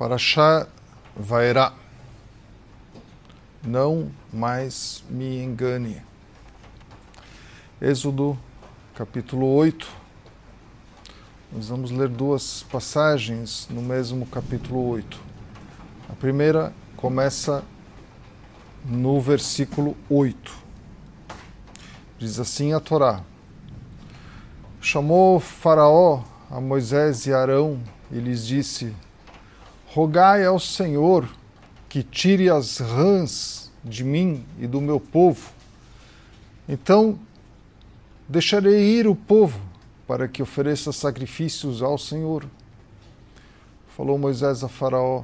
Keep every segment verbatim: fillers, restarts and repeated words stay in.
Parashá Vaerá. Não mais me engane. Êxodo, capítulo oito. Nós vamos ler duas passagens no mesmo capítulo oito. A primeira começa no versículo oito. Diz assim a Torá: Chamou Faraó a Moisés e Arão e lhes disse: Rogai ao Senhor que tire as rãs de mim e do meu povo. Então deixarei ir o povo para que ofereça sacrifícios ao Senhor. Falou Moisés a Faraó: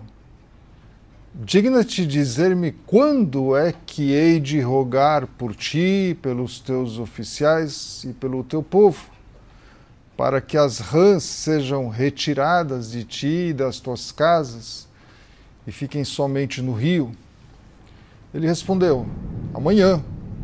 Digna-te dizer-me quando é que hei de rogar por ti, pelos teus oficiais e pelo teu povo, para que as rãs sejam retiradas de ti e das tuas casas e fiquem somente no rio? Ele respondeu: Amanhã.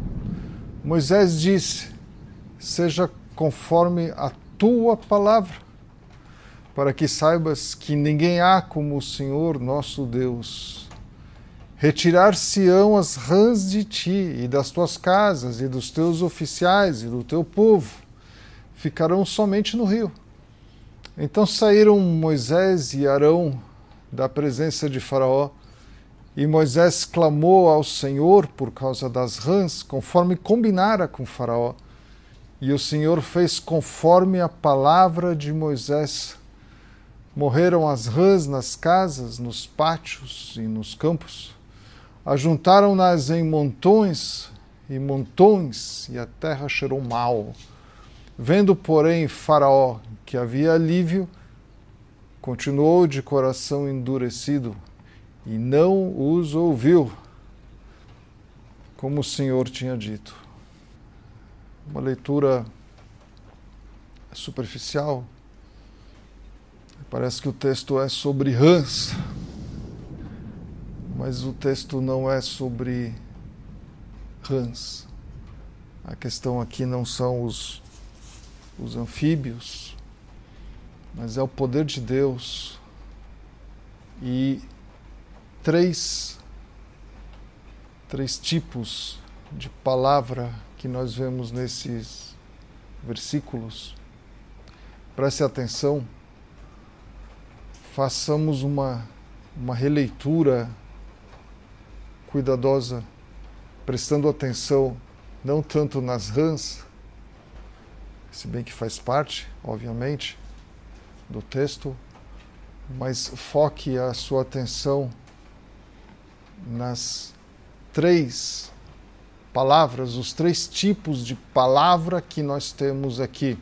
Moisés disse: Seja conforme a tua palavra, para que saibas que ninguém há como o Senhor nosso Deus. Retirar-se-ão as rãs de ti e das tuas casas e dos teus oficiais e do teu povo, ficarão somente no rio. Então saíram Moisés e Arão da presença de Faraó, e Moisés clamou ao Senhor por causa das rãs, conforme combinara com Faraó. E o Senhor fez conforme a palavra de Moisés. Morreram as rãs nas casas, nos pátios e nos campos. Ajuntaram-nas em montões e montões, e a terra cheirou mal. Vendo, porém, Faraó que havia alívio, continuou de coração endurecido e não os ouviu, como o Senhor tinha dito. Uma leitura superficial. Parece que o texto é sobre rãs, mas o texto não é sobre rãs. A questão aqui não são os, os anfíbios, mas é o poder de Deus. E três, três tipos de palavra que nós vemos nesses versículos. Preste atenção, façamos uma, uma releitura cuidadosa, prestando atenção não tanto nas rãs, se bem que faz parte, obviamente, do texto, mas foque a sua atenção nas três palavras, os três tipos de palavra que nós temos aqui.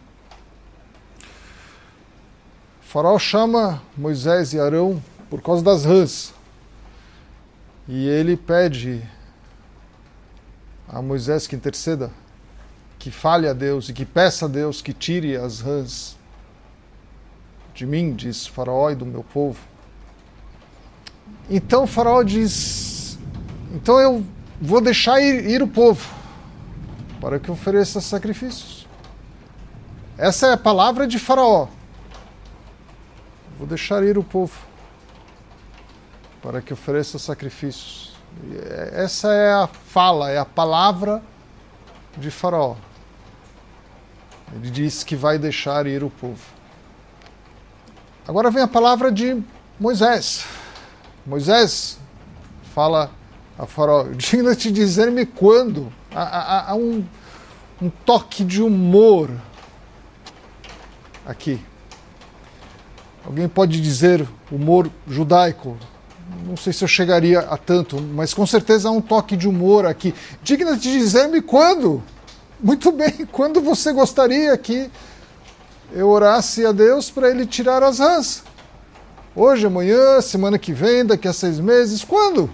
O Faraó chama Moisés e Arão por causa das rãs, e ele pede a Moisés que interceda, que fale a Deus e que peça a Deus que tire as rãs de mim, diz Faraó, e do meu povo. Então Faraó diz: então eu vou deixar ir, ir o povo para que ofereça sacrifícios. Essa é a palavra de Faraó. Vou deixar ir o povo para que ofereça sacrifícios. Essa é a fala, é a palavra de Faraó. Ele diz que vai deixar ir o povo. Agora vem a palavra de Moisés. Moisés fala a Faraó: digna-te dizer-me quando. Há, há, há um, um toque de humor aqui. Alguém pode dizer humor judaico. Não sei se eu chegaria a tanto, mas com certeza há um toque de humor aqui. Digna-te dizer-me quando. Muito bem, quando você gostaria que eu orasse a Deus para ele tirar as rãs? Hoje, amanhã, semana que vem, daqui a seis meses, quando?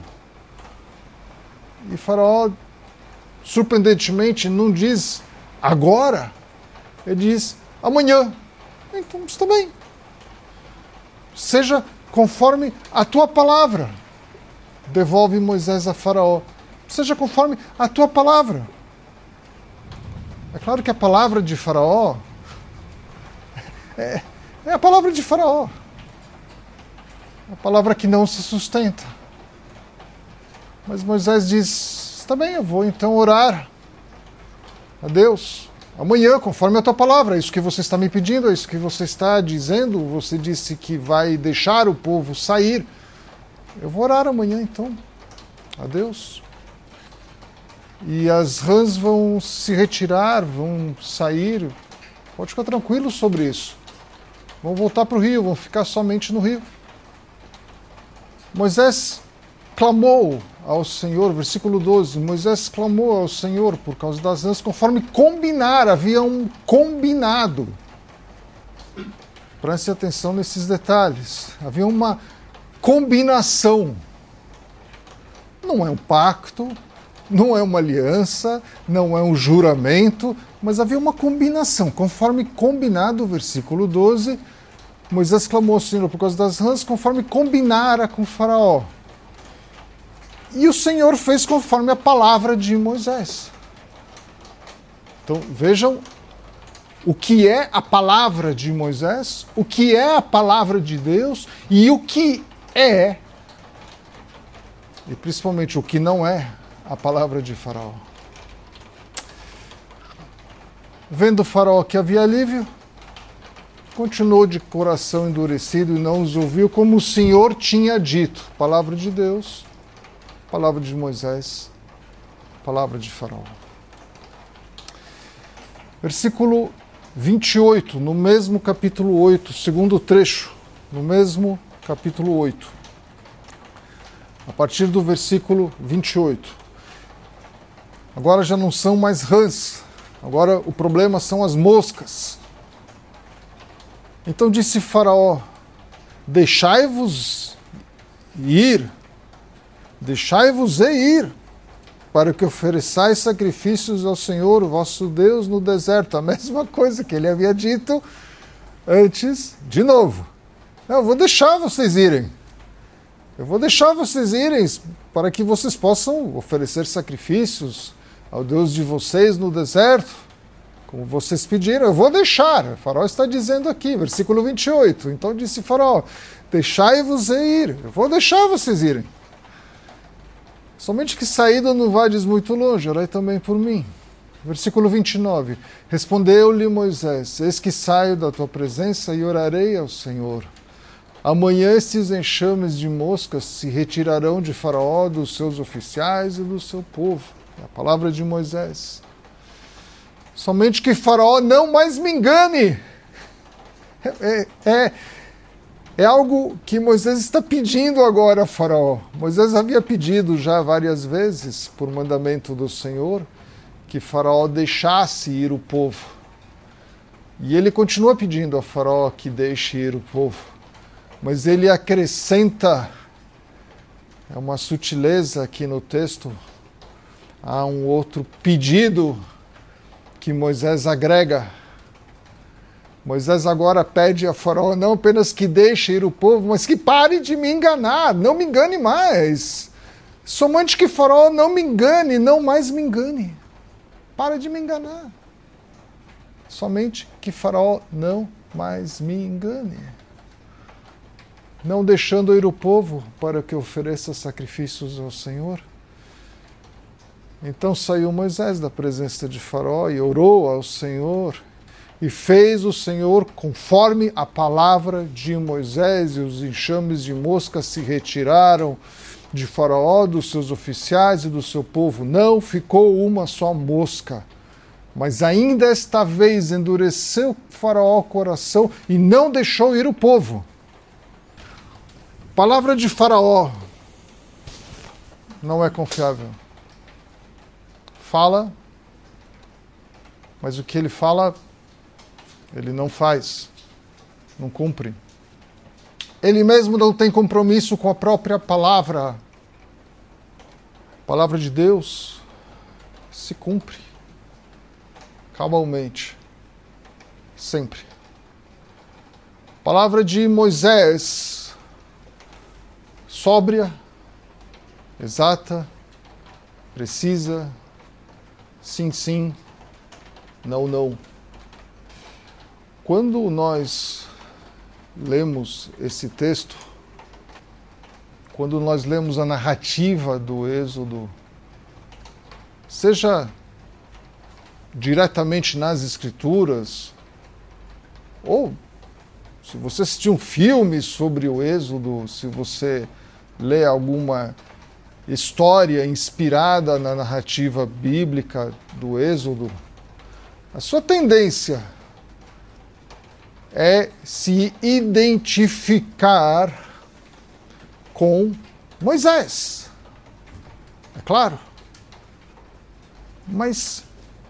E Faraó, surpreendentemente, não diz agora, ele diz amanhã. Então, está bem. Seja conforme a tua palavra. Devolve Moisés a Faraó. Seja conforme a tua palavra. É claro que a palavra de Faraó é, é a palavra de Faraó. A palavra que não se sustenta. Mas Moisés diz, está bem, eu vou então orar a Deus amanhã, conforme a tua palavra, é isso que você está me pedindo, é isso que você está dizendo, você disse que vai deixar o povo sair. Eu vou orar amanhã então a Deus. E as rãs vão se retirar, vão sair. Pode ficar tranquilo sobre isso. Vão voltar para o rio, vão ficar somente no rio. Moisés clamou ao Senhor, versículo doze, Moisés clamou ao Senhor por causa das rãs, conforme combinar, havia um combinado. Preste atenção nesses detalhes. Havia uma combinação. Não é um pacto, não é uma aliança, não é um juramento, mas havia uma combinação. Conforme combinado, versículo doze, Moisés clamou ao Senhor por causa das rãs, conforme combinara com o faraó. E o Senhor fez conforme a palavra de Moisés. Então, vejam o que é a palavra de Moisés, o que é a palavra de Deus e o que é, e principalmente o que não é, a palavra de Faraó. Vendo o Faraó que havia alívio, continuou de coração endurecido e não os ouviu, como o Senhor tinha dito. Palavra de Deus, palavra de Moisés, palavra de Faraó. Versículo vinte e oito, no mesmo capítulo oito, segundo trecho, no mesmo capítulo oito. A partir do versículo vinte e oito. Agora já não são mais rãs, agora o problema são as moscas. Então disse Faraó, deixai-vos ir, deixai-vos ir, para que ofereçais sacrifícios ao Senhor, vosso Deus, no deserto. A mesma coisa que ele havia dito antes, de novo. Eu vou deixar vocês irem. Eu vou deixar vocês irem para que vocês possam oferecer sacrifícios ao Deus de vocês no deserto, como vocês pediram. Eu vou deixar. O Faraó está dizendo aqui, versículo vinte e oito. Então disse Faraó, deixai-vos ir. Eu vou deixar vocês irem. Somente que saída não vades muito longe, orai também por mim. Versículo vinte e nove. Respondeu-lhe Moisés, eis que saio da tua presença e orarei ao Senhor. Amanhã estes enxames de moscas se retirarão de Faraó, dos seus oficiais e do seu povo. É a palavra de Moisés. Somente que Faraó não mais me engane. É, é, é algo que Moisés está pedindo agora a Faraó. Moisés havia pedido já várias vezes, por mandamento do Senhor, que Faraó deixasse ir o povo. E ele continua pedindo a Faraó que deixe ir o povo. Mas ele acrescenta, é uma sutileza aqui no texto, há um outro pedido que Moisés agrega. Moisés agora pede a Faraó não apenas que deixe ir o povo, mas que pare de me enganar, não me engane mais. Somente que Faraó não me engane, não mais me engane. Para de me enganar. Somente que Faraó não mais me engane. Não deixando ir o povo para que ofereça sacrifícios ao Senhor. Então saiu Moisés da presença de Faraó e orou ao Senhor, e fez o Senhor conforme a palavra de Moisés, e os enxames de moscas se retiraram de Faraó, dos seus oficiais e do seu povo. Não ficou uma só mosca. Mas ainda esta vez endureceu Faraó o coração e não deixou ir o povo. Palavra de Faraó não é confiável. Fala, mas o que ele fala, ele não faz, não cumpre. Ele mesmo não tem compromisso com a própria palavra. A palavra de Deus se cumpre cabalmente, sempre. Palavra de Moisés, sóbria, exata, precisa, sim, sim, não, não. Quando nós lemos esse texto, quando nós lemos a narrativa do Êxodo, seja diretamente nas Escrituras, ou se você assistir um filme sobre o Êxodo, se você lê alguma história inspirada na narrativa bíblica do Êxodo, a sua tendência é se identificar com Moisés. É claro. Mas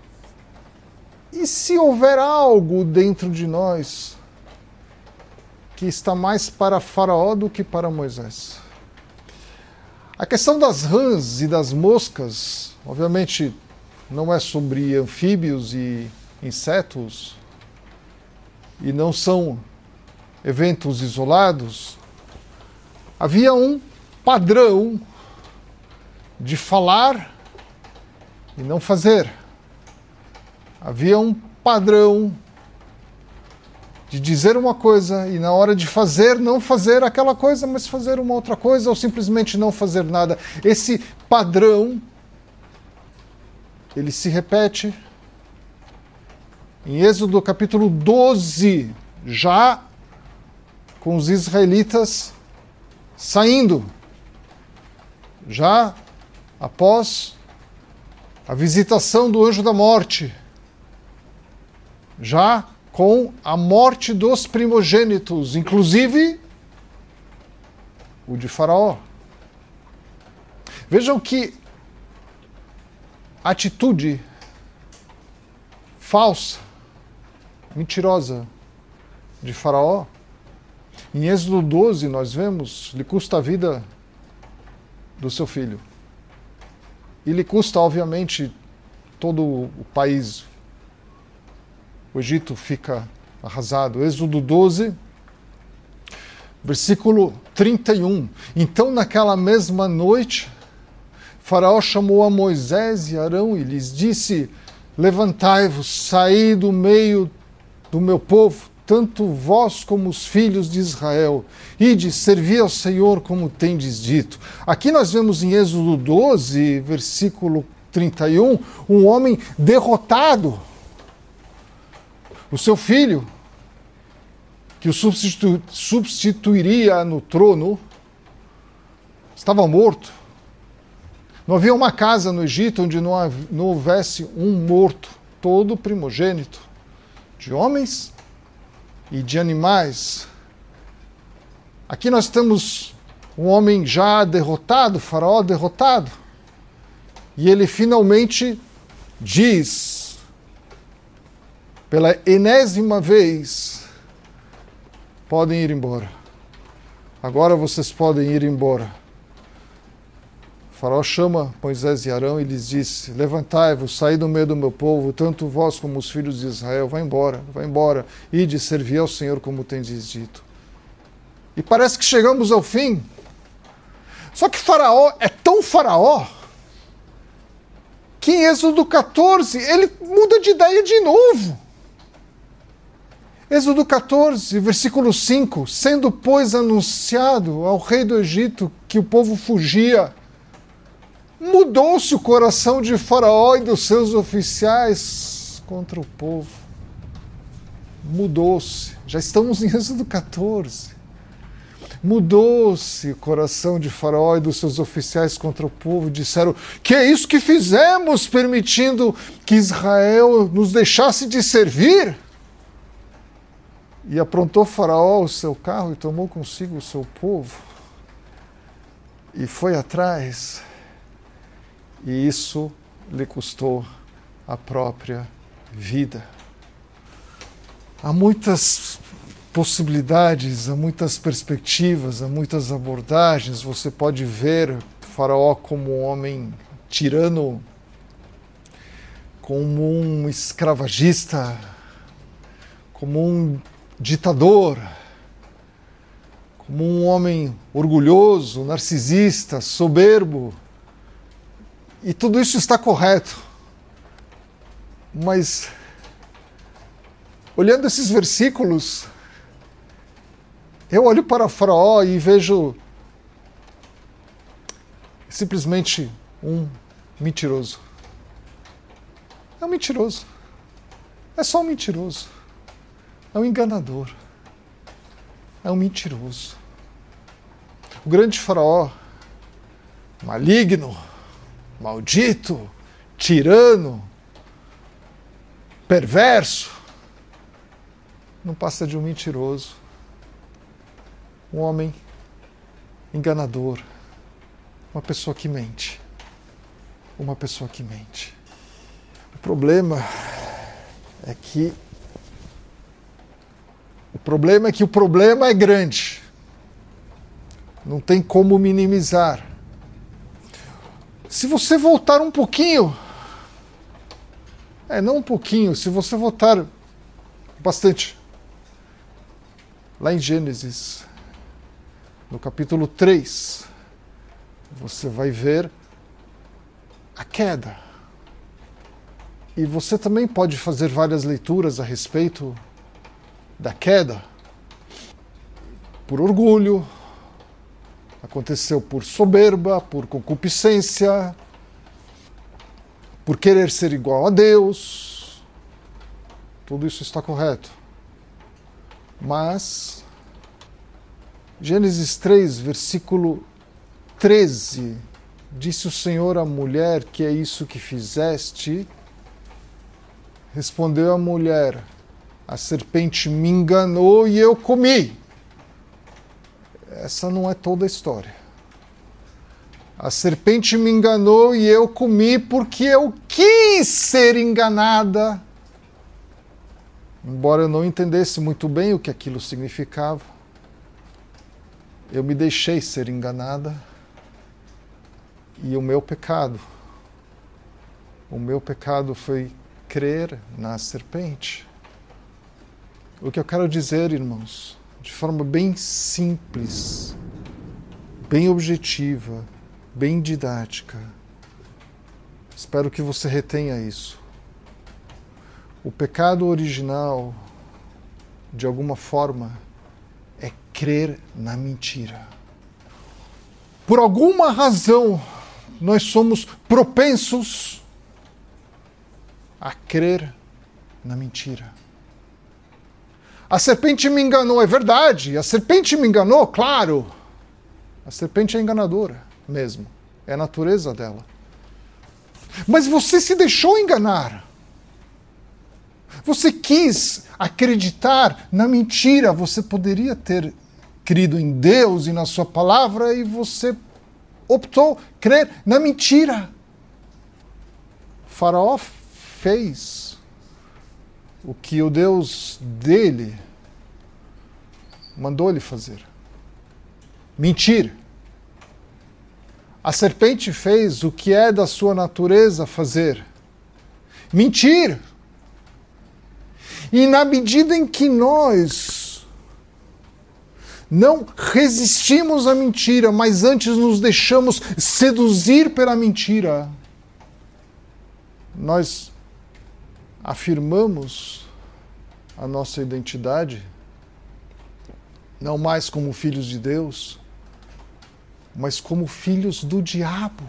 e se houver algo dentro de nós que está mais para Faraó do que para Moisés? A questão das rãs e das moscas, obviamente, não é sobre anfíbios e insetos, e não são eventos isolados. Havia um padrão de falar e não fazer. Havia um padrão de dizer uma coisa e na hora de fazer, não fazer aquela coisa, mas fazer uma outra coisa ou simplesmente não fazer nada. Esse padrão, ele se repete em Êxodo capítulo doze, já com os israelitas saindo, já após a visitação do anjo da morte, já com a morte dos primogênitos, inclusive o de Faraó. Vejam que atitude falsa, mentirosa de Faraó. Em Êxodo doze nós vemos, lhe custa a vida do seu filho. E lhe custa, obviamente, todo o país. O Egito fica arrasado. Êxodo doze, versículo trinta e um. Então, naquela mesma noite, Faraó chamou a Moisés e Arão e lhes disse: levantai-vos, saí do meio do meu povo, tanto vós como os filhos de Israel, ide, servi ao Senhor como tendes dito. Aqui nós vemos em Êxodo doze, versículo trinta e um, um homem derrotado. O seu filho, que o substitu- substituiria no trono, estava morto. Não havia uma casa no Egito onde não, hav- não houvesse um morto, todo primogênito, de homens e de animais. Aqui nós temos um homem já derrotado, Faraó derrotado, e ele finalmente diz, pela enésima vez: podem ir embora. Agora vocês podem ir embora. O Faraó chama Moisés e Arão e lhes disse: levantai-vos, saí do meio do meu povo, tanto vós como os filhos de Israel, vai embora, vai embora, ide servir ao Senhor como tendes dito. E parece que chegamos ao fim. Só que Faraó é tão Faraó que em Êxodo catorze ele muda de ideia de novo. Êxodo catorze, versículo cinco, sendo, pois, anunciado ao rei do Egito que o povo fugia, mudou-se o coração de Faraó e dos seus oficiais contra o povo. Mudou-se. Já estamos em Êxodo catorze. Mudou-se o coração de Faraó e dos seus oficiais contra o povo e disseram: que é isso que fizemos, permitindo que Israel nos deixasse de servir? E aprontou Faraó o seu carro e tomou consigo o seu povo e foi atrás, e isso lhe custou a própria vida. Há muitas possibilidades, há muitas perspectivas, há muitas abordagens. Você pode ver Faraó como um homem tirano, como um escravagista, como um ditador, como um homem orgulhoso, narcisista, soberbo. E tudo isso está correto. Mas, olhando esses versículos, eu olho para Faraó e vejo é simplesmente um mentiroso. É um mentiroso. É só um mentiroso. É um enganador. É um mentiroso. O grande faraó, maligno, maldito, tirano, perverso, não passa de um mentiroso, um homem enganador, uma pessoa que mente, uma pessoa que mente. O problema é que o problema é que o problema é grande. Não tem como minimizar. Se você voltar um pouquinho, é, não um pouquinho, se você voltar bastante, lá em Gênesis, no capítulo três, você vai ver a queda. E você também pode fazer várias leituras a respeito da queda. Por orgulho, aconteceu por soberba, por concupiscência, por querer ser igual a Deus. Tudo isso está correto. Mas, Gênesis três, versículo treze, disse o Senhor à mulher: que é isso que fizeste? Respondeu a mulher: a serpente me enganou e eu comi. Essa não é toda a história. A serpente me enganou e eu comi porque eu quis ser enganada. Embora eu não entendesse muito bem o que aquilo significava, eu me deixei ser enganada. E o meu pecado, o meu pecado foi crer na serpente. O que eu quero dizer, irmãos, de forma bem simples, bem objetiva, bem didática, espero que você retenha isso. O pecado original, de alguma forma, é crer na mentira. Por alguma razão, nós somos propensos a crer na mentira. A serpente me enganou, é verdade. A serpente me enganou, claro. A serpente é enganadora mesmo. É a natureza dela. Mas você se deixou enganar. Você quis acreditar na mentira. Você poderia ter crido em Deus e na sua palavra e você optou crer na mentira. O faraó fez o que o Deus dele mandou ele fazer. Mentir. A serpente fez o que é da sua natureza fazer. Mentir. E na medida em que nós não resistimos à mentira, mas antes nos deixamos seduzir pela mentira, nós afirmamos a nossa identidade, não mais como filhos de Deus, mas como filhos do diabo.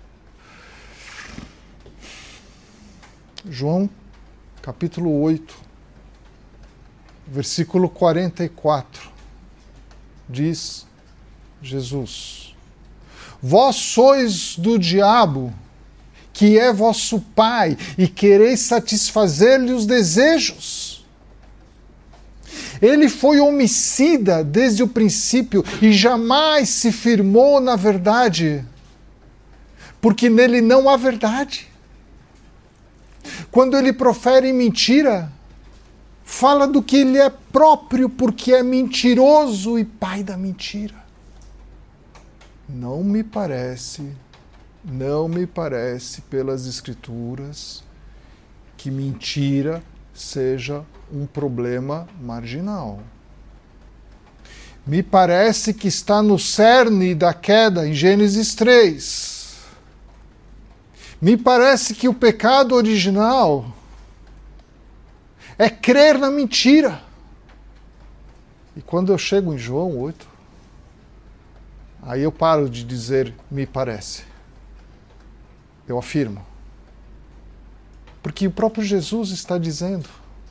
João, capítulo oito, versículo quarenta e quatro, diz Jesus: vós sois do diabo, que é vosso pai, e quereis satisfazer-lhe os desejos. Ele foi homicida desde o princípio e jamais se firmou na verdade, porque nele não há verdade. Quando ele profere mentira, fala do que ele é próprio, porque é mentiroso e pai da mentira. Não me parece, não me parece pelas Escrituras que mentira seja um problema marginal. Me parece que está no cerne da queda em Gênesis três. Me parece que o pecado original é crer na mentira. E quando eu chego em João oito, aí eu paro de dizer me parece. Eu afirmo. Porque o próprio Jesus está dizendo: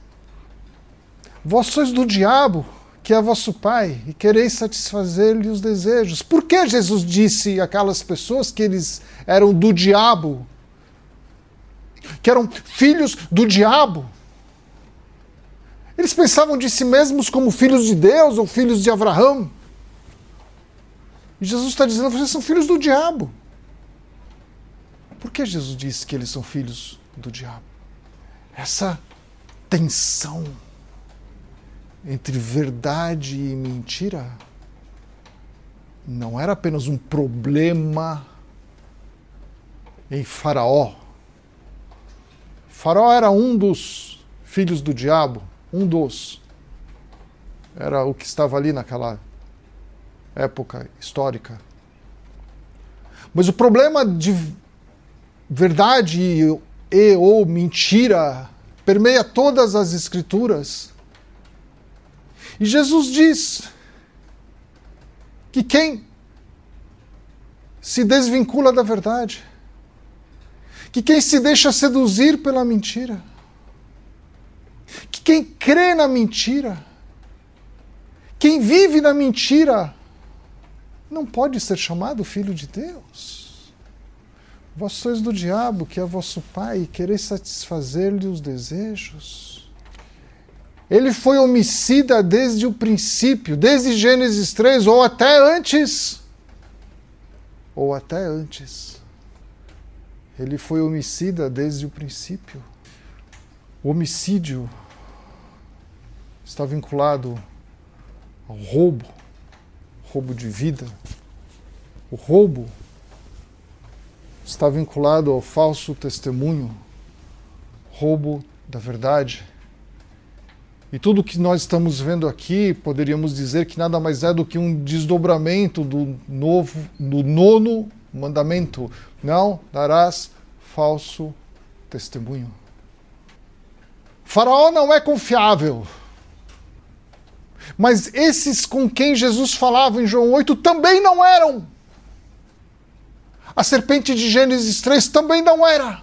vós sois do diabo, que é vosso pai, e quereis satisfazer-lhe os desejos. Por que Jesus disse àquelas pessoas que eles eram do diabo? Que eram filhos do diabo? Eles pensavam de si mesmos como filhos de Deus ou filhos de Abraão. E Jesus está dizendo: vocês são filhos do diabo. Por que Jesus disse que eles são filhos do diabo? Essa tensão entre verdade e mentira não era apenas um problema em Faraó. Faraó era um dos filhos do diabo, um dos. Era o que estava ali naquela época histórica. Mas o problema de verdade e, e ou mentira permeia todas as Escrituras. E Jesus diz que quem se desvincula da verdade, que quem se deixa seduzir pela mentira, que quem crê na mentira, quem vive na mentira, não pode ser chamado filho de Deus. Vós sois do diabo, que é vosso pai, e quereis satisfazer-lhe os desejos. Ele foi homicida desde o princípio, desde Gênesis três, ou até antes. Ou até antes. Ele foi homicida desde o princípio. O homicídio está vinculado ao roubo, roubo de vida. O roubo está vinculado ao falso testemunho, roubo da verdade. E tudo que nós estamos vendo aqui, poderíamos dizer que nada mais é do que um desdobramento do novo, do nono mandamento: não darás falso testemunho. Faraó não é confiável. Mas esses com quem Jesus falava em João oito também não eram. A serpente de Gênesis três também não era.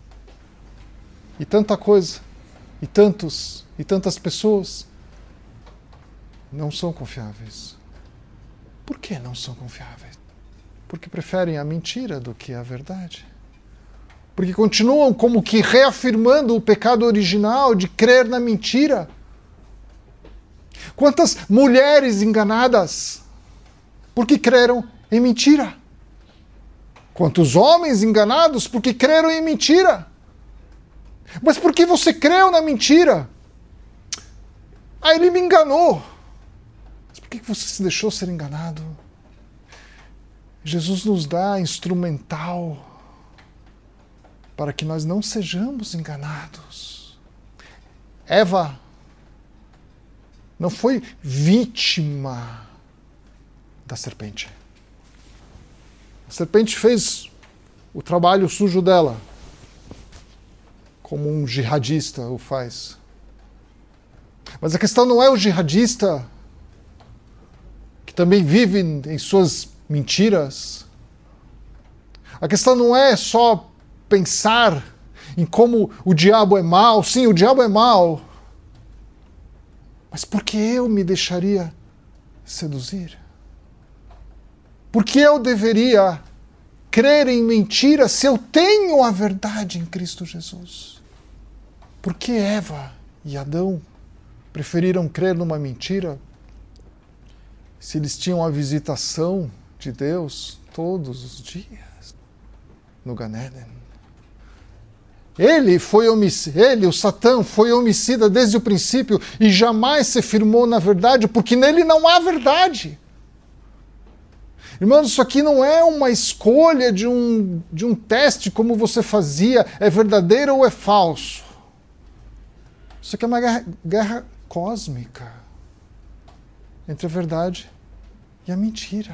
E tanta coisa, e tantos, e tantas pessoas não são confiáveis. Por que não são confiáveis? Porque preferem a mentira do que a verdade. Porque continuam como que reafirmando o pecado original de crer na mentira. Quantas mulheres enganadas porque creram em mentira? Quantos homens enganados porque creram em mentira? Mas por que você creu na mentira? Ah, ele me enganou. Mas por que você se deixou ser enganado? Jesus nos dá instrumental para que nós não sejamos enganados. Eva não foi vítima da serpente. A serpente fez o trabalho sujo dela, como um jihadista o faz. Mas a questão não é o jihadista que também vive em suas mentiras. A questão não é só pensar em como o diabo é mau. Sim, o diabo é mau. Mas por que eu me deixaria seduzir? Por que eu deveria crer em mentira se eu tenho a verdade em Cristo Jesus? Por que Eva e Adão preferiram crer numa mentira se eles tinham a visitação de Deus todos os dias no Gan Eden? Ele foi homicida, ele, o Satã, foi homicida desde o princípio e jamais se firmou na verdade, porque nele não há verdade. Irmãos, isso aqui não é uma escolha de um, de um teste como você fazia, é verdadeiro ou é falso. Isso aqui é uma guerra, guerra cósmica entre a verdade e a mentira.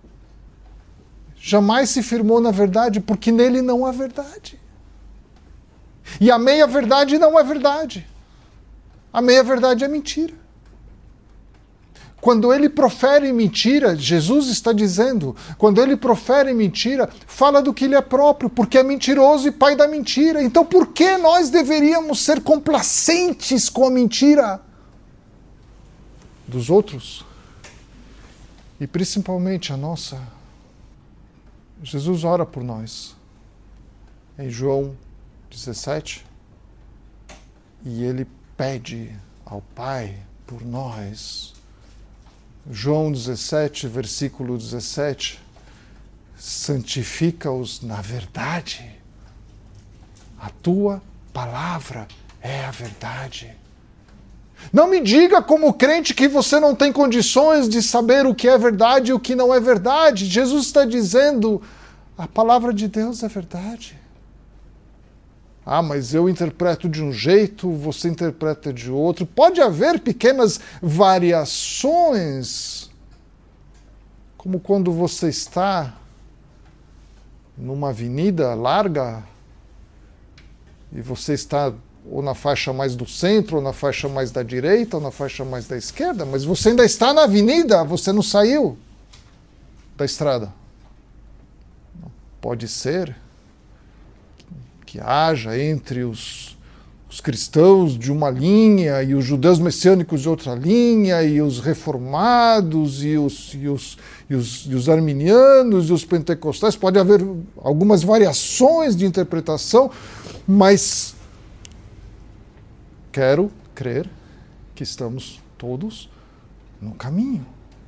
Jamais se firmou na verdade, porque nele não há verdade. E a meia-verdade não é verdade. A meia-verdade é mentira. Quando ele profere mentira, Jesus está dizendo, quando ele profere mentira, fala do que lhe é próprio, porque é mentiroso e pai da mentira. Então por que nós deveríamos ser complacentes com a mentira dos outros? E principalmente a nossa. Jesus ora por nós. Em João dezessete, e ele pede ao Pai por nós. João dezessete, versículo dezessete, santifica-os na verdade. A tua palavra é a verdade. Não me diga como crente que você não tem condições de saber o que é verdade e o que não é verdade. Jesus está dizendo, a palavra de Deus é verdade. Ah, mas eu interpreto de um jeito, você interpreta de outro. Pode haver pequenas variações, como quando você está numa avenida larga e você está ou na faixa mais do centro, ou na faixa mais da direita, ou na faixa mais da esquerda, mas você ainda está na avenida, você não saiu da estrada. Pode ser que haja entre os, os cristãos de uma linha e os judeus messiânicos de outra linha e os reformados e os, e os, e os, e os arminianos e os pentecostais. Pode haver algumas variações de interpretação, mas quero crer que estamos todos no caminho.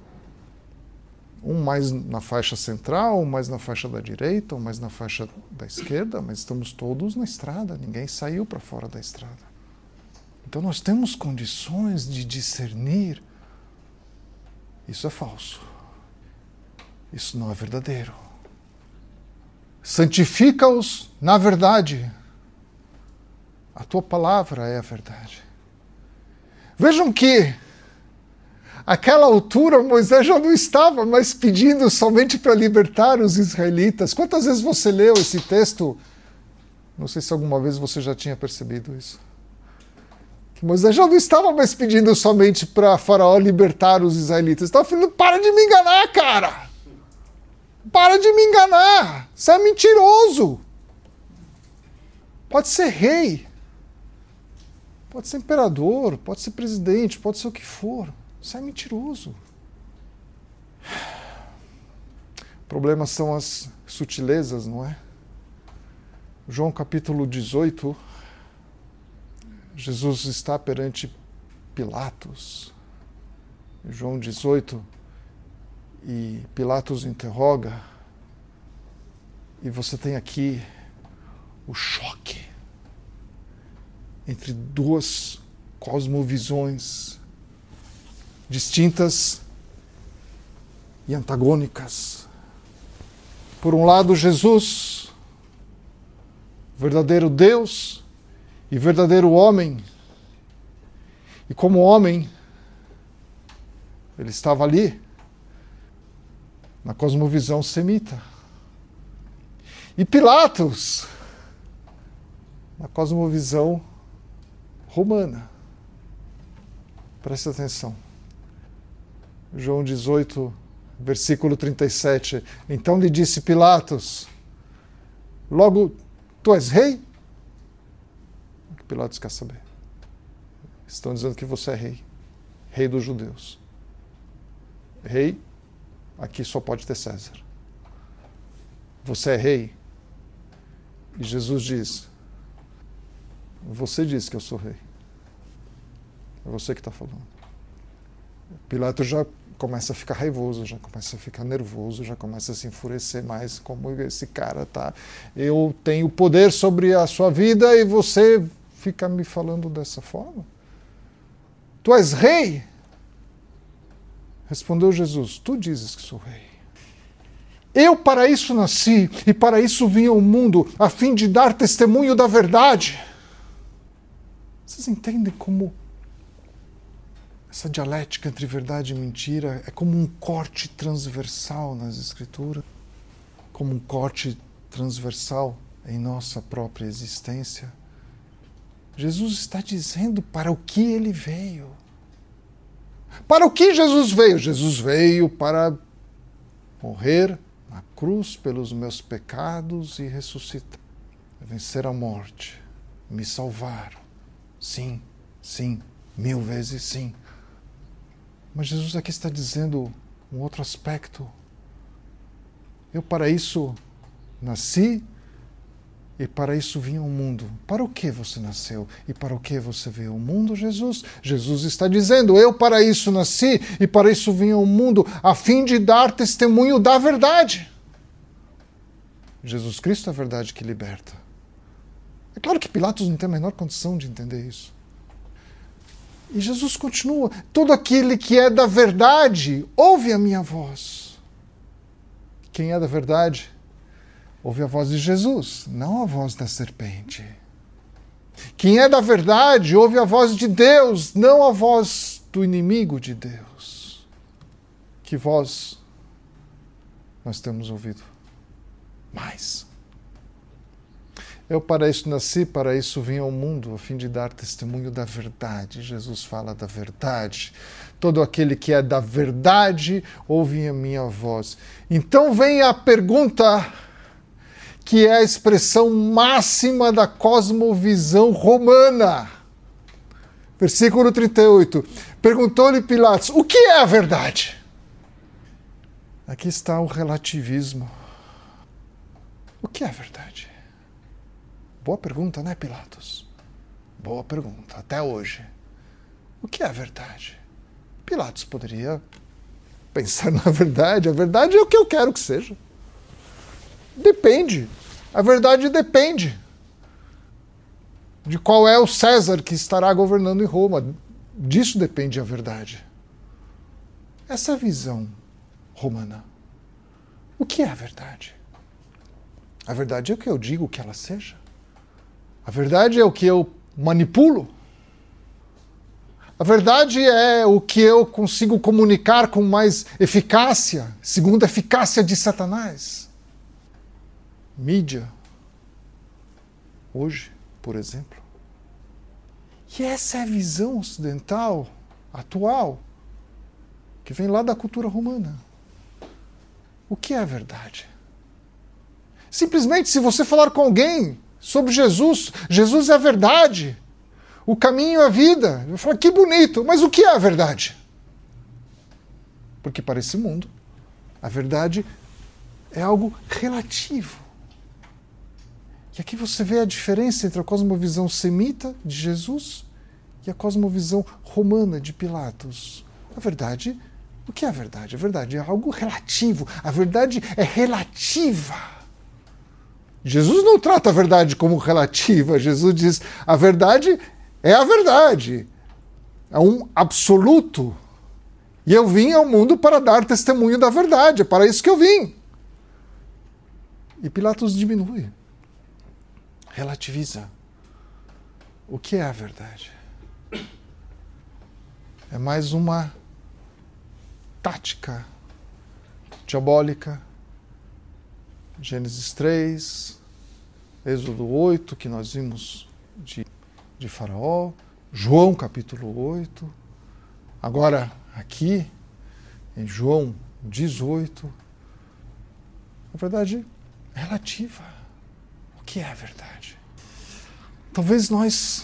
Um mais na faixa central, um mais na faixa da direita, um mais na faixa da esquerda, mas estamos todos na estrada, ninguém saiu para fora da estrada. Então nós temos condições de discernir. Isso é falso. Isso não é verdadeiro. Santifica-os na verdade. A tua palavra é a verdade. Vejam que àquela altura, Moisés já não estava mais pedindo somente para libertar os israelitas. Quantas vezes você leu esse texto? Não sei se alguma vez você já tinha percebido isso. Que Moisés já não estava mais pedindo somente para Faraó libertar os israelitas. Estava falando, para de me enganar, cara! Para de me enganar! Você é mentiroso! Pode ser rei, pode ser imperador, pode ser presidente, pode ser o que for. Você é mentiroso. O problema são as sutilezas, não é? João capítulo dezoito, Jesus está perante Pilatos. João dezoito, e Pilatos interroga, e você tem aqui o choque entre duas cosmovisões distintas e antagônicas. Por um lado, Jesus, verdadeiro Deus e verdadeiro homem. E como homem, ele estava ali, na cosmovisão semita. E Pilatos, na cosmovisão romana. Preste atenção. João dezoito, versículo trinta e sete. Então lhe disse Pilatos, logo, tu és rei? O que Pilatos quer saber? Estão dizendo que você é rei. Rei dos judeus. Rei, aqui só pode ter César. Você é rei? E Jesus diz, você diz que eu sou rei. É você que está falando. Pilatos já começa a ficar raivoso, já começa a ficar nervoso, já começa a se enfurecer mais, como esse cara tá. Eu tenho poder sobre a sua vida e você fica me falando dessa forma? Tu és rei? Respondeu Jesus, tu dizes que sou rei. Eu para isso nasci e para isso vim ao mundo, a fim de dar testemunho da verdade. Vocês entendem como essa dialética entre verdade e mentira é como um corte transversal nas Escrituras, como um corte transversal em nossa própria existência? Jesus está dizendo para o que ele veio. Para o que Jesus veio? Jesus veio para morrer na cruz pelos meus pecados e ressuscitar, vencer a morte, me salvar. Sim, sim, mil vezes sim. Mas Jesus aqui está dizendo um outro aspecto. Eu para isso nasci e para isso vim ao mundo. Para o que você nasceu e para o que você veio ao mundo, Jesus? Jesus está dizendo, eu para isso nasci e para isso vim ao mundo, a fim de dar testemunho da verdade. Jesus Cristo é a verdade que liberta. É claro que Pilatos não tem a menor condição de entender isso. E Jesus continua, todo aquele que é da verdade, ouve a minha voz. Quem é da verdade? Ouve a voz de Jesus, não a voz da serpente. Quem é da verdade, ouve a voz de Deus, não a voz do inimigo de Deus. Que voz nós temos ouvido? Mais. Eu para isso nasci, para isso vim ao mundo, a fim de dar testemunho da verdade. Jesus fala da verdade. Todo aquele que é da verdade, ouve a minha voz. Então vem a pergunta, que é a expressão máxima da cosmovisão romana. Versículo trinta e oito. Perguntou-lhe Pilatos, o que é a verdade? Aqui está o relativismo. O que é a verdade? Boa pergunta, né, Pilatos? Boa pergunta, até hoje. O que é a verdade? Pilatos poderia pensar na verdade. A verdade é o que eu quero que seja. Depende. A verdade depende de qual é o César que estará governando em Roma. Disso depende a verdade. Essa é a visão romana. O que é a verdade? A verdade é o que eu digo que ela seja. A verdade é o que eu manipulo. A verdade é o que eu consigo comunicar com mais eficácia, segundo a eficácia de Satanás. Mídia, hoje, por exemplo. E essa é a visão ocidental, atual, que vem lá da cultura romana. O que é a verdade? Simplesmente, se você falar com alguém sobre Jesus, Jesus é a verdade, o caminho é a vida. Eu falo, que bonito, mas o que é a verdade? Porque para esse mundo, a verdade é algo relativo. E aqui você vê a diferença entre a cosmovisão semita de Jesus e a cosmovisão romana de Pilatos. A verdade, o que é a verdade? A verdade é algo relativo, a verdade é relativa. Jesus não trata a verdade como relativa. Jesus diz, a verdade é a verdade. É um absoluto. E eu vim ao mundo para dar testemunho da verdade. É para isso que eu vim. E Pilatos diminui. Relativiza. O que é a verdade? É mais uma tática diabólica. Gênesis três, Êxodo oito, que nós vimos de, de Faraó, João capítulo oito, agora aqui em João dezoito, a verdade é relativa. O que é a verdade? Talvez nós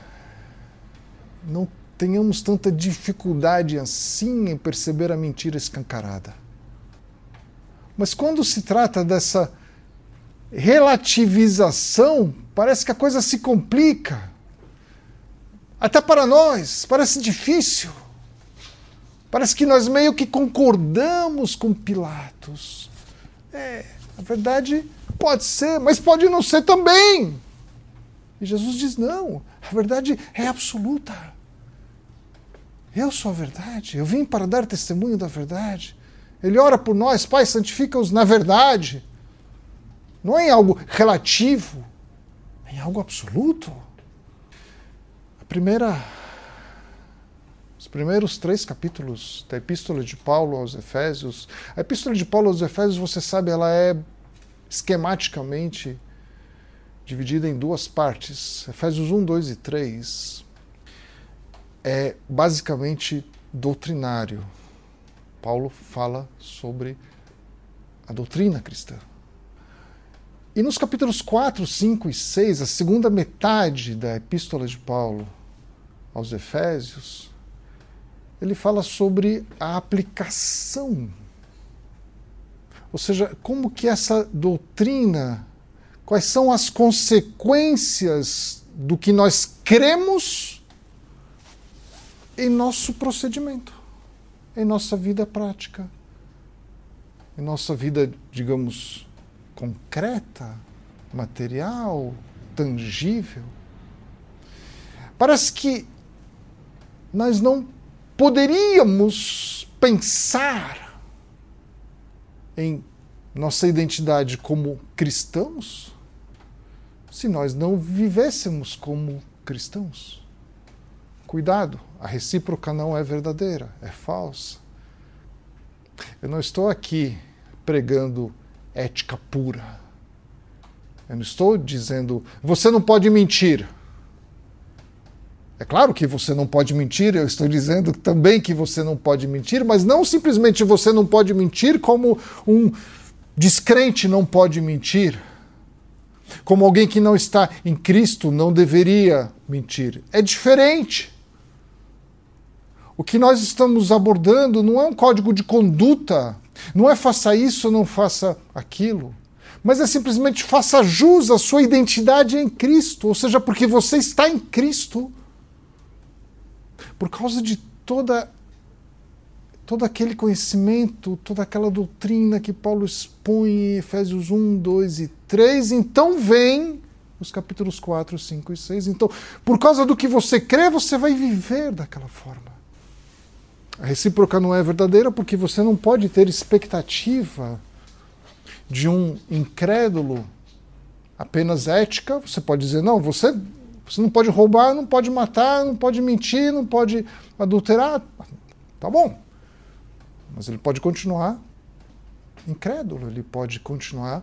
não tenhamos tanta dificuldade assim em perceber a mentira escancarada. Mas quando se trata dessa relativização, parece que a coisa se complica. Até para nós, parece difícil. Parece que nós meio que concordamos com Pilatos. É, a verdade pode ser, mas pode não ser também. E Jesus diz, não, a verdade é absoluta. Eu sou a verdade, eu vim para dar testemunho da verdade. Ele ora por nós, Pai, santifica-os na verdade. Não é em algo relativo, é em algo absoluto. A primeira, os primeiros três capítulos da Epístola de Paulo aos Efésios, a Epístola de Paulo aos Efésios, você sabe, ela é esquematicamente dividida em duas partes. Efésios um, dois e três é basicamente doutrinário. Paulo fala sobre a doutrina cristã. E nos capítulos quatro, cinco e seis, a segunda metade da epístola de Paulo aos Efésios, ele fala sobre a aplicação. Ou seja, como que essa doutrina, quais são as consequências do que nós cremos em nosso procedimento, em nossa vida prática, em nossa vida, digamos, concreta, material, tangível. Parece que nós não poderíamos pensar em nossa identidade como cristãos se nós não vivêssemos como cristãos. Cuidado, a recíproca não é verdadeira, é falsa. Eu não estou aqui pregando ética pura. Eu não estou dizendo, você não pode mentir. É claro que você não pode mentir, eu estou dizendo também que você não pode mentir, mas não simplesmente você não pode mentir como um descrente não pode mentir, como alguém que não está em Cristo não deveria mentir. É diferente. O que nós estamos abordando não é um código de conduta, não é faça isso, não faça aquilo, mas é simplesmente faça jus à sua identidade em Cristo, ou seja, porque você está em Cristo, por causa de toda, todo aquele conhecimento, toda aquela doutrina que Paulo expõe em Efésios um, dois e três, então vem os capítulos quatro, cinco e seis. Então, por causa do que você crê, você vai viver daquela forma. A recíproca não é verdadeira porque você não pode ter expectativa de um incrédulo apenas ética. Você pode dizer, não, você... Você não pode roubar, não pode matar, não pode mentir, não pode adulterar. Tá bom. Mas ele pode continuar incrédulo, ele pode continuar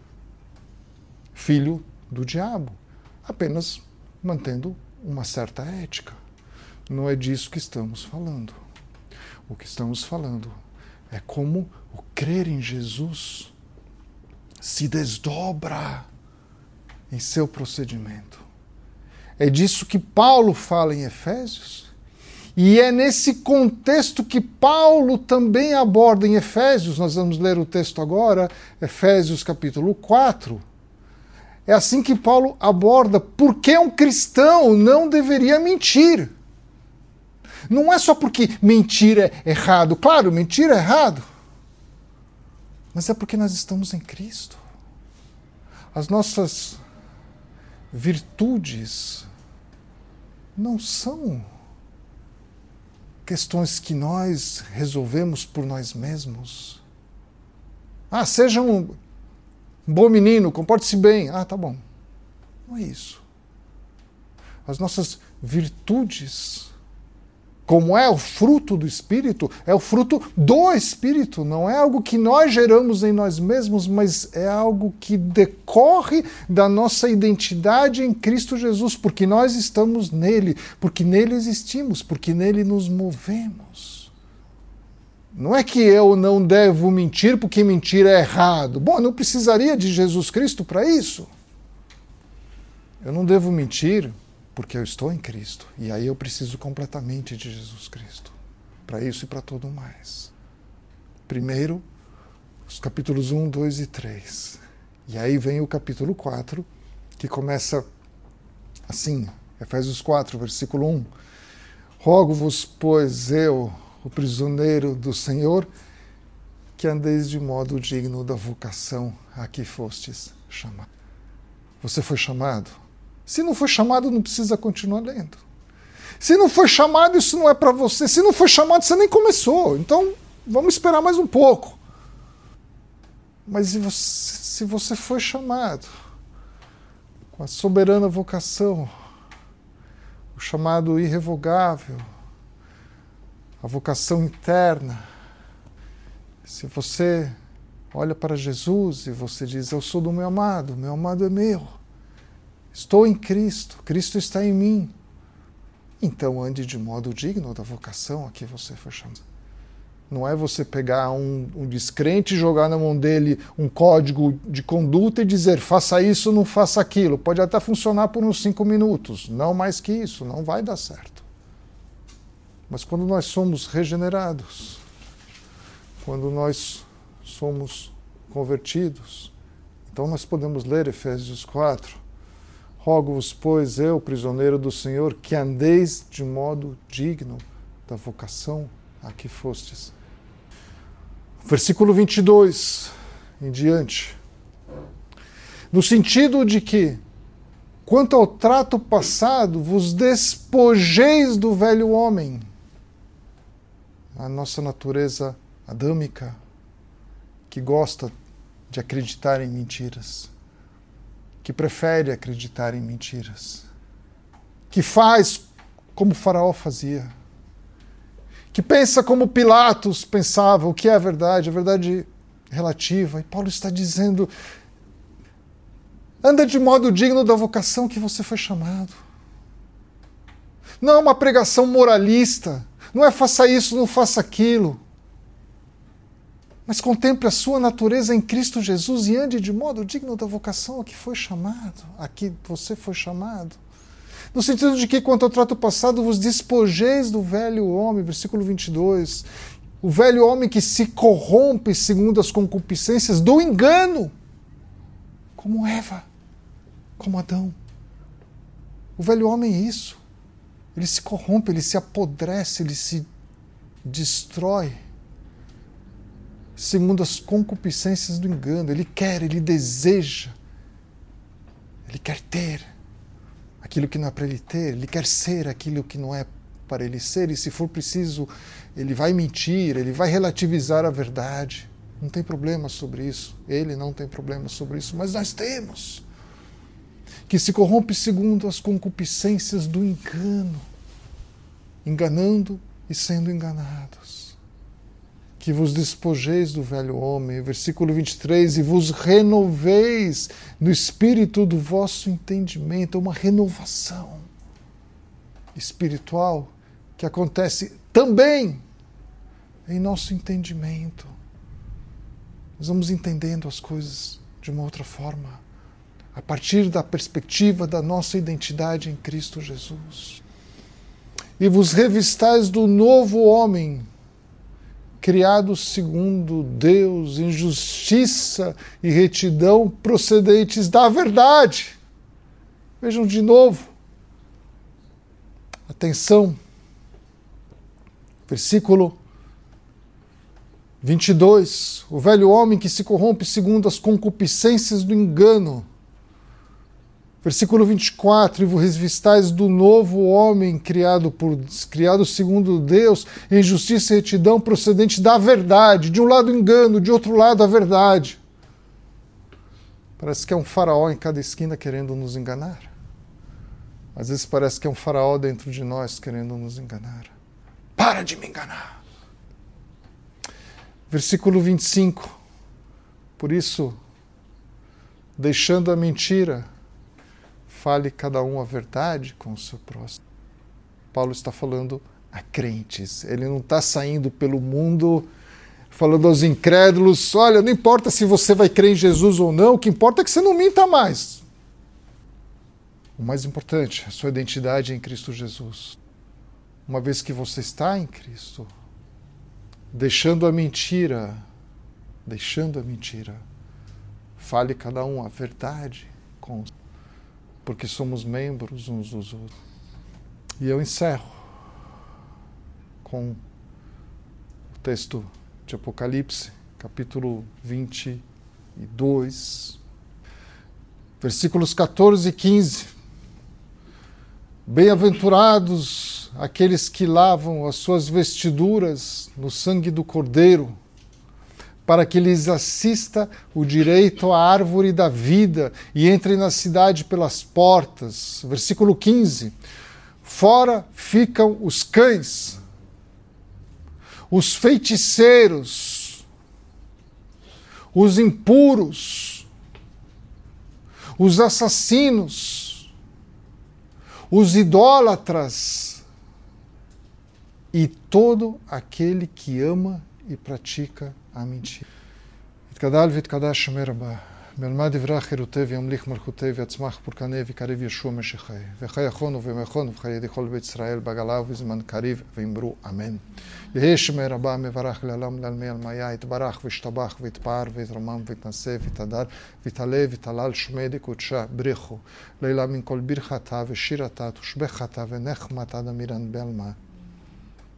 filho do diabo, apenas mantendo uma certa ética. Não é disso que estamos falando. O que estamos falando é como o crer em Jesus se desdobra em seu procedimento. É disso que Paulo fala em Efésios, e é nesse contexto que Paulo também aborda em Efésios. Nós vamos ler o texto agora, Efésios capítulo quatro. É assim que Paulo aborda por que um cristão não deveria mentir. Não é só porque mentir é errado. Claro, mentir é errado. Mas é porque nós estamos em Cristo. As nossas virtudes não são questões que nós resolvemos por nós mesmos. Ah, seja um bom menino, comporte-se bem. Ah, tá bom. Não é isso. As nossas virtudes, como é o fruto do Espírito, é o fruto do Espírito. Não é algo que nós geramos em nós mesmos, mas é algo que decorre da nossa identidade em Cristo Jesus, porque nós estamos nele, porque nele existimos, porque nele nos movemos. Não é que eu não devo mentir porque mentir é errado. Bom, eu não precisaria de Jesus Cristo para isso. Eu não devo mentir porque eu estou em Cristo. E aí eu preciso completamente de Jesus Cristo. Para isso e para tudo mais. Primeiro, os capítulos um, dois e três. E aí vem o capítulo quatro, que começa assim, Efésios quatro, versículo um. Rogo-vos, pois eu, o prisioneiro do Senhor, que andeis de modo digno da vocação a que fostes chamados. Você foi chamado? Se não foi chamado, não precisa continuar lendo. Se não foi chamado, isso não é para você. Se não foi chamado, você nem começou. Então, vamos esperar mais um pouco. Mas se você, se você foi chamado com a soberana vocação, o chamado irrevogável, a vocação interna, se você olha para Jesus e você diz, eu sou do meu amado, meu amado é meu, estou em Cristo, Cristo está em mim. Então ande de modo digno da vocação a que você foi chamado. Não é você pegar um, um descrente e jogar na mão dele um código de conduta e dizer faça isso, não faça aquilo. Pode até funcionar por uns cinco minutos, não mais que isso, não vai dar certo. Mas quando nós somos regenerados, quando nós somos convertidos, então nós podemos ler Efésios quatro. Rogo-vos, pois, eu, prisioneiro do Senhor, que andeis de modo digno da vocação a que fostes. Versículo vinte e dois em diante. No sentido de que, quanto ao trato passado, vos despojeis do velho homem, a nossa natureza adâmica, que gosta de acreditar em mentiras, que prefere acreditar em mentiras, que faz como Faraó fazia, que pensa como Pilatos pensava, o que é a verdade, a verdade relativa. E Paulo está dizendo, anda de modo digno da vocação que você foi chamado. Não é uma pregação moralista, não é faça isso, não faça aquilo. Mas contemple a sua natureza em Cristo Jesus e ande de modo digno da vocação a que foi chamado, a que você foi chamado. No sentido de que, quanto ao trato passado, vos despojeis do velho homem, versículo vinte e dois, o velho homem que se corrompe segundo as concupiscências do engano, como Eva, como Adão. O velho homem é isso. Ele se corrompe, ele se apodrece, ele se destrói segundo as concupiscências do engano. Ele quer, ele deseja, ele quer ter aquilo que não é para ele ter, ele quer ser aquilo que não é para ele ser, e se for preciso, ele vai mentir, ele vai relativizar a verdade. Não tem problema sobre isso, ele não tem problema sobre isso, mas nós temos. Que se corrompe segundo as concupiscências do engano, enganando e sendo enganados. Que vos despojeis do velho homem, versículo vinte e três, e vos renoveis no espírito do vosso entendimento. É uma renovação espiritual que acontece também em nosso entendimento. Nós vamos entendendo as coisas de uma outra forma, a partir da perspectiva da nossa identidade em Cristo Jesus. E vos revistais do novo homem, criado segundo Deus, em justiça e retidão, procedentes da verdade. Vejam de novo. Atenção. Versículo vinte e dois. O velho homem que se corrompe segundo as concupiscências do engano. Versículo vinte e quatro, e vos revistais do novo homem criado, por, criado segundo Deus, em justiça e retidão, procedente da verdade. De um lado engano, de outro lado a verdade. Parece que é um faraó em cada esquina querendo nos enganar. Às vezes parece que é um faraó dentro de nós querendo nos enganar. Para de me enganar! Versículo vinte e cinco. Por isso, deixando a mentira, fale cada um a verdade com o seu próximo. Paulo está falando a crentes. Ele não está saindo pelo mundo falando aos incrédulos, olha, não importa se você vai crer em Jesus ou não, o que importa é que você não minta mais. O mais importante, a sua identidade em Cristo Jesus. Uma vez que você está em Cristo, deixando a mentira, deixando a mentira, fale cada um a verdade com os porque somos membros uns dos outros. E eu encerro com o texto de Apocalipse, capítulo vinte e dois, versículos catorze e quinze. Bem-aventurados aqueles que lavam as suas vestiduras no sangue do Cordeiro, para que lhes assista o direito à árvore da vida e entrem na cidade pelas portas. Versículo quinze. Fora ficam os cães, os feiticeiros, os impuros, os assassinos, os idólatras, e todo aquele que ama e pratica a mentira. Itkadal vitkadash Shemei Rabbah, מלמד דברי חירותי וימליך מלכותי ויצמח פורקני ויקרב ישוע משיחי וחי יכונו ומכונו וחיי כל בית ישראל בגלה ובזמן קריב ואמרו אמן. יהי שמי רבה מברך לעולם לעלמי עלמיה יתברך וישתבח ויתפאר ויתרומם ויתנשא ויתהדר ויתעלה ויתהלל שמי דקודשה בריחו לילה מן כל ברכתה ושירתה תושבחתה ונחמתה דמירן בעלמה